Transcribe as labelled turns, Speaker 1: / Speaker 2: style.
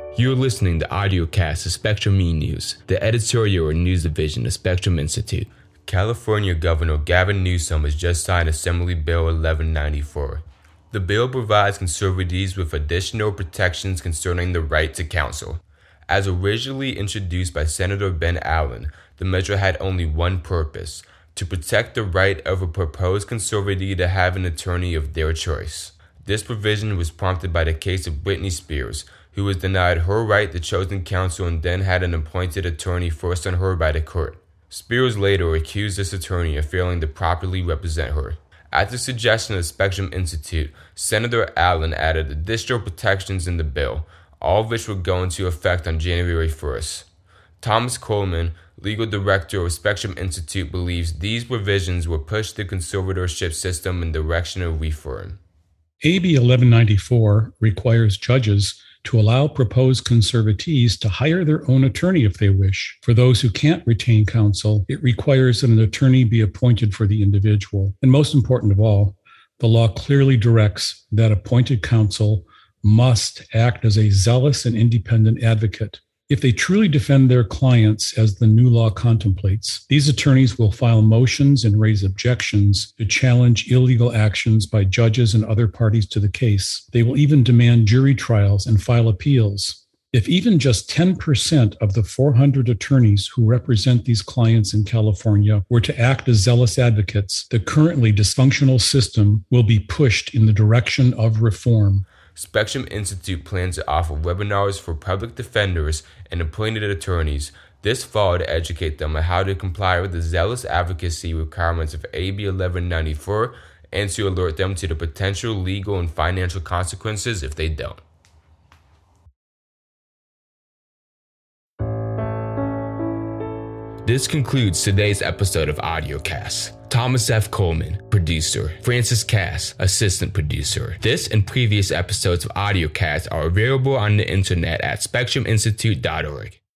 Speaker 1: You're listening to audiocast of Spectrum E-News, the editorial and news division of Spectrum Institute. California Governor Gavin Newsom has just signed Assembly Bill 1194. The bill provides conservatives with additional protections concerning the right to counsel. As originally introduced by Senator Ben Allen, the measure had only one purpose: to protect the right of a proposed conservative to have an attorney of their choice. This provision was prompted by the case of Britney Spears, who was denied her right to chosen counsel and then had an appointed attorney forced on her by the court. Spears later accused this attorney of failing to properly represent her. At the suggestion of the Spectrum Institute, Senator Allen added additional protections in the bill, all of which would go into effect on January 1st. Thomas Coleman, legal director of Spectrum Institute, believes these provisions will push the conservatorship system in the direction of reform.
Speaker 2: AB 1194 requires judges to allow proposed conservatees to hire their own attorney if they wish. For those who can't retain counsel, it requires that an attorney be appointed for the individual. And most important of all, the law clearly directs that appointed counsel must act as a zealous and independent advocate. If they truly defend their clients as the new law contemplates, these attorneys will file motions and raise objections to challenge illegal actions by judges and other parties to the case. They will even demand jury trials and file appeals. If even just 10% of the 400 attorneys who represent these clients in California were to act as zealous advocates, the currently dysfunctional system will be pushed in the direction of reform.
Speaker 1: Spectrum Institute plans to offer webinars for public defenders and appointed attorneys this fall to educate them on how to comply with the zealous advocacy requirements of AB 1194 and to alert them to the potential legal and financial consequences if they don't. This concludes today's episode of Audiocast. Thomas F. Coleman, producer. Francis Cass, assistant producer. This and previous episodes of Audiocast are available on the internet at spectruminstitute.org.